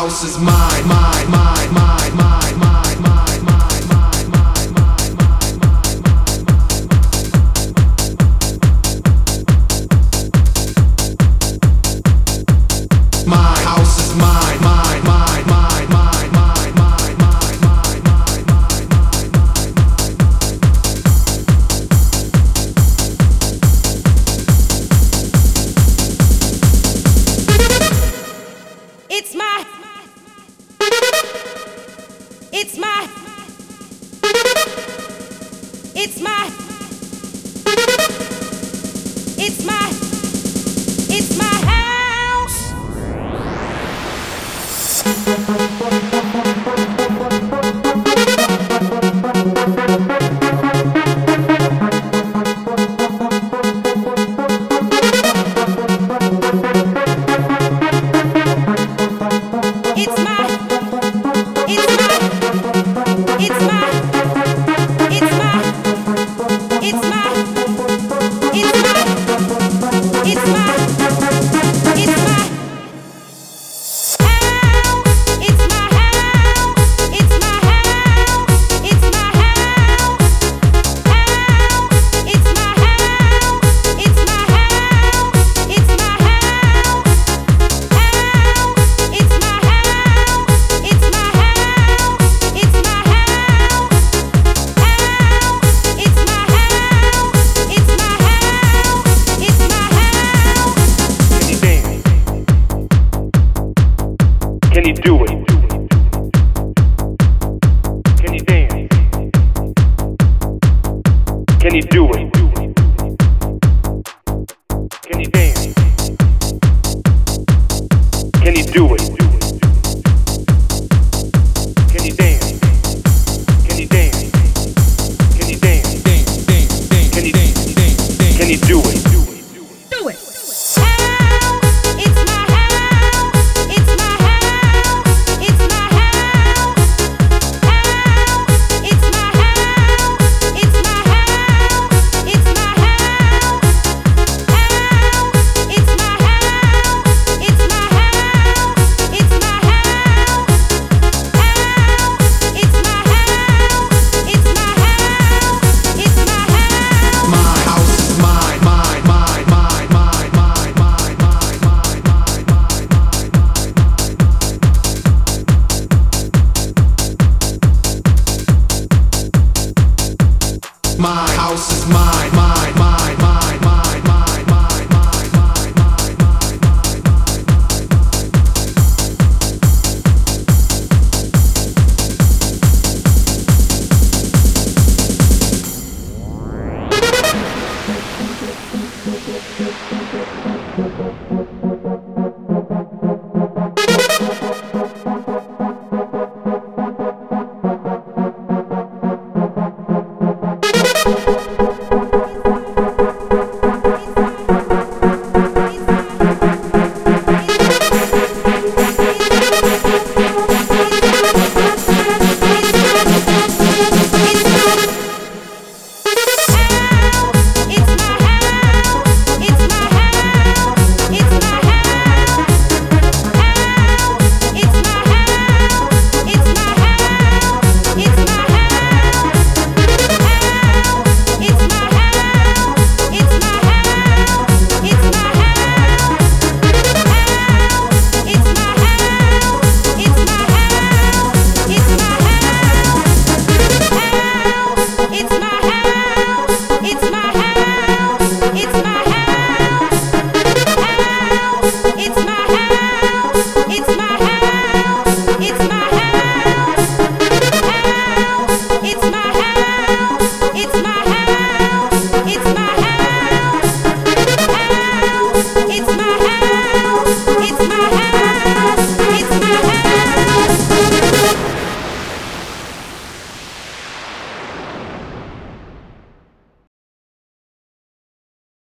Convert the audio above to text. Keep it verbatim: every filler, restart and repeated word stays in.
house is mine, mine, mine, mine, mine, mine, mine, mine, mine, mine, mine, mine, mine. My house is mine, mine, mine, mine, mine, mine, mine, mine, mine, mine, mine, mine, mine. It's my It's my It's my It's my It's my house. It's my It's my It's my It's my It's my It's my It's my It's my Can you do it? Can you dance? Can you do it? Can you dance? Can you do it? Can you dance? Can you dance? Can you dance? Can you dance? Can you do it? Do it. It's my house. It's my house. It's my house. It's my house. It's my house. It's my house. It's my house. It's my house. It's my house. It's my house. It's my house. It's my house. My house is mine, mine, mine, mine, mine, mine, mine, mine, mine, mine, mine, mine, mine. My house is mine, mine.